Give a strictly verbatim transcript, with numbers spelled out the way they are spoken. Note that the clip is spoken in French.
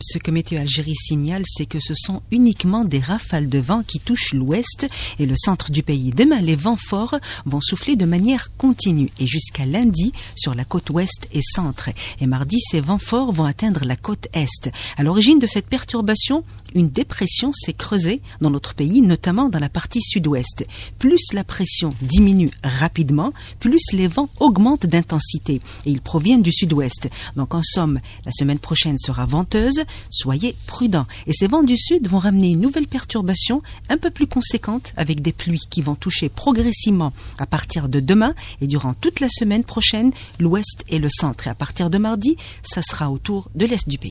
ce que Météo Algérie signale, c'est que ce sont uniquement des rafales de vent qui touchent l'ouest et le centre du pays. Demain, les vents forts vont souffler de manière continue et jusqu'à lundi sur la côte ouest et centre. Et mardi, ces vents forts vont atteindre la côte est. À l'origine de cette perturbation, une dépression s'est creusée dans notre pays, notamment dans la partie sud-ouest. Plus la pression diminue rapidement, plus les vents augmentent d'intensité et ils proviennent du sud-ouest. Donc en somme, la semaine prochaine sera venteuse, soyez prudents. Et ces vents du sud vont ramener une nouvelle perturbation un peu plus conséquente avec des pluies qui vont toucher progressivement à partir de demain et durant toute la semaine prochaine l'ouest et le centre. Et à partir de mardi, ça sera autour de l'est du pays.